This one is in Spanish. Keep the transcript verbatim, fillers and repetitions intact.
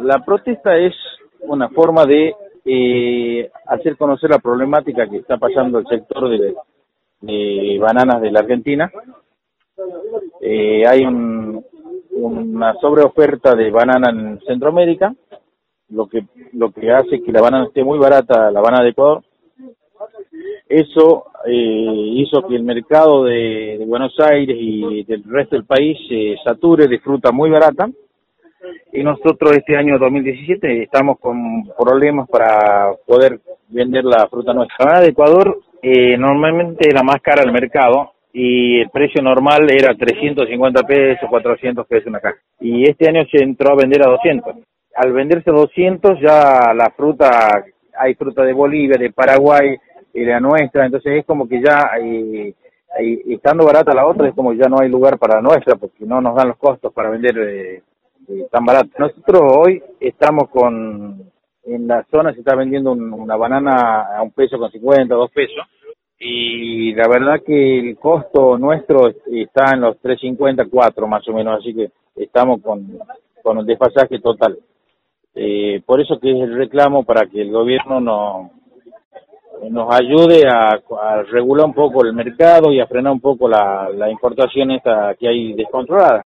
La protesta es una forma de eh, hacer conocer la problemática que está pasando el sector de, de bananas de la Argentina. Eh, hay un, una sobreoferta de banana en Centroamérica, lo que lo que hace que la banana esté muy barata, la banana de Ecuador. Eso eh, hizo que el mercado de, de Buenos Aires y del resto del país se sature de fruta muy barata. Y nosotros este año dos mil diecisiete estamos con problemas para poder vender la fruta nuestra. La banana de Ecuador eh, normalmente era más cara al mercado y el precio normal era trescientos cincuenta pesos, cuatrocientos pesos una caja. Y este año se entró a vender a doscientos. Al venderse a doscientos ya la fruta, hay fruta de Bolivia, de Paraguay y de la nuestra, entonces es como que ya eh, eh, estando barata la otra es como ya no hay lugar para la nuestra porque no nos dan los costos para vender eh, eh, tan barato. Nosotros hoy estamos con, en la zona se está vendiendo un, una banana a un peso con cincuenta, dos pesos, y la verdad que el costo nuestro está en los tres cincuenta, cuatro más o menos, así que estamos con, con un desfasaje total. Eh, por eso que es el reclamo para que el gobierno no, nos ayude a, a regular un poco el mercado y a frenar un poco la, la importación esta que hay descontrolada.